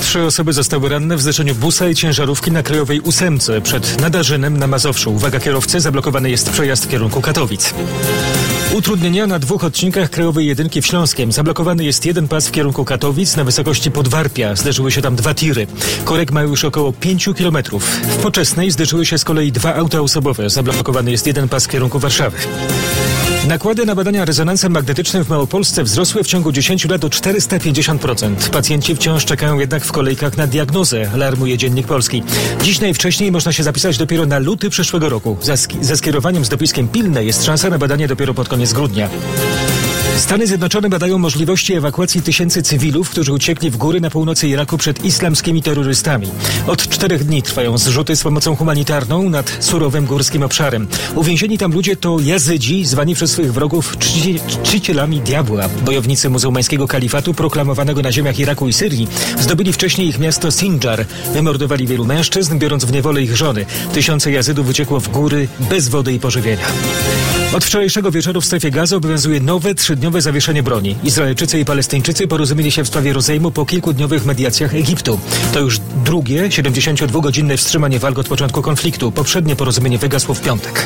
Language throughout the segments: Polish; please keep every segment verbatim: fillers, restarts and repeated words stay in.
Trzy osoby zostały ranne w zderzeniu busa i ciężarówki na Krajowej ósemce przed Nadarzynem na Mazowszu. Uwaga kierowcy, zablokowany jest przejazd w kierunku Katowic. Utrudnienia na dwóch odcinkach Krajowej jedynki w Śląskiem. Zablokowany jest jeden pas w kierunku Katowic na wysokości Podwarpia. Zderzyły się tam dwa tiry. Korek ma już około pięciu kilometrów. W Poczesnej zderzyły się z kolei dwa auta osobowe. Zablokowany jest jeden pas w kierunku Warszawy. Nakłady na badania rezonansem magnetycznym w Małopolsce wzrosły w ciągu dziesięciu lat o czterysta pięćdziesiąt procent. Pacjenci wciąż czekają jednak w kolejkach na diagnozę, alarmuje Dziennik Polski. Dziś najwcześniej można się zapisać dopiero na luty przyszłego roku. Za sk- ze skierowaniem z dopiskiem pilne jest szansa na badanie dopiero pod koniec grudnia. Stany Zjednoczone badają możliwości ewakuacji tysięcy cywilów, którzy uciekli w góry na północy Iraku przed islamskimi terrorystami. Od czterech dni trwają zrzuty z pomocą humanitarną nad surowym górskim obszarem. Uwięzieni tam ludzie to Jazydzi, zwani przez swych wrogów czci- czcicielami diabła. Bojownicy muzułmańskiego kalifatu proklamowanego na ziemiach Iraku i Syrii zdobyli wcześniej ich miasto Sinjar. Wymordowali wielu mężczyzn, biorąc w niewolę ich żony. Tysiące Jazydów uciekło w góry bez wody i pożywienia. Od wczorajszego wieczoru w strefie Gazy obowiązuje nowe trzydniowe zawieszenie broni. Izraelczycy i Palestyńczycy porozumieli się w sprawie rozejmu po kilkudniowych mediacjach Egiptu. To już drugie siedemdziesięciodwugodzinne wstrzymanie walk od początku konfliktu. Poprzednie porozumienie wygasło w piątek.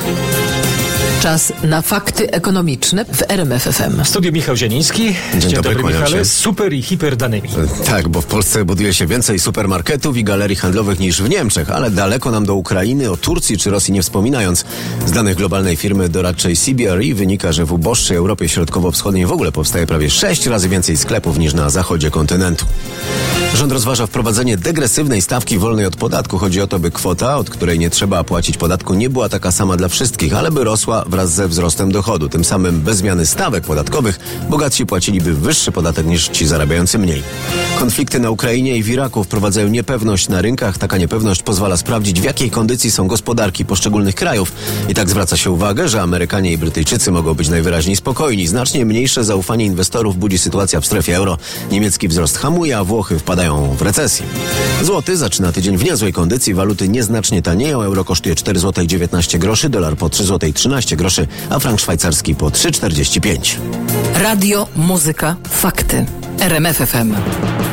Czas na fakty ekonomiczne w R M F F M. W studiu Michał Zieliński. Dzień, Dzień dobry, dobry, Michale. się. Super i hiper danymi. Tak, bo w Polsce buduje się więcej supermarketów i galerii handlowych niż w Niemczech, ale daleko nam do Ukrainy, o Turcji czy Rosji nie wspominając. Z danych globalnej firmy doradczej C B R E wynika, że w uboższej Europie Środkowo-Wschodniej w ogóle powstaje prawie sześć razy więcej sklepów niż na zachodzie kontynentu. Rząd rozważa wprowadzenie degresywnej stawki wolnej od podatku. Chodzi o to, by kwota, od której nie trzeba płacić podatku, nie była taka sama dla wszystkich, ale by rosła wraz ze wzrostem dochodu. Tym samym bez zmiany stawek podatkowych bogatsi płaciliby wyższy podatek niż ci zarabiający mniej. Konflikty na Ukrainie i w Iraku wprowadzają niepewność na rynkach. Taka niepewność pozwala sprawdzić, w jakiej kondycji są gospodarki poszczególnych krajów. I tak zwraca się uwagę, że Amerykanie i Brytyjczycy mogą być najwyraźniej spokojni. Znacznie mniejsze zaufanie inwestorów budzi sytuacja w strefie euro. Niemiecki wzrost hamuje, a Włochy wpadają w recesję. Złoty zaczyna tydzień w niezłej kondycji. Waluty nieznacznie tanieją. Euro kosztuje cztery złote dziewiętnaście groszy, dolar po trzy złote trzynaście groszy, a frank szwajcarski po trzy czterdzieści pięć. Radio, muzyka, fakty. R M F F M.